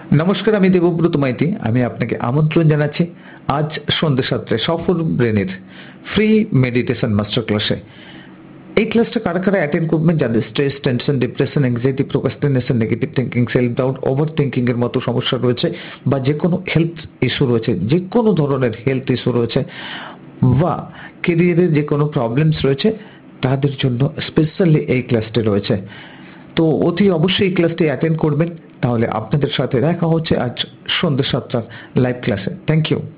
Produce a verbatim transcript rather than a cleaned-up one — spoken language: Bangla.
নমস্কার, আমি দেবব্রত মাইতি। আমি আপনাকে আমন্ত্রণ জানাচ্ছি আজ সন্ধ্যে সাতটায় সফল ব্রেনের ফ্রি মেডিটেশন মাস্টার ক্লাসে। এই ক্লাসটা কারা কারা অ্যাটেন্ড করবেন? যাদের stress, tension, depression, anxiety, procrastination, negative thinking, self doubt, over thinking এর মতো সমস্যা রয়েছে, বা যে কোনো হেলথ ইস্যু রয়েছে, যে কোনো ধরনের হেলথ ইস্যু রয়েছে, বা কেরিয়ারের যে কোনো প্রবলেমস রয়েছে, তাদের জন্য স্পেশালি এই ক্লাসটি রয়েছে। তো অতি অবশ্যই এই ক্লাসটি অ্যাটেন্ড করবেন, তাহলে আপনাদের সাথে দেখা হচ্ছে আজ সন্ধ্যে সাতটার লাইভ ক্লাসে। Thank you.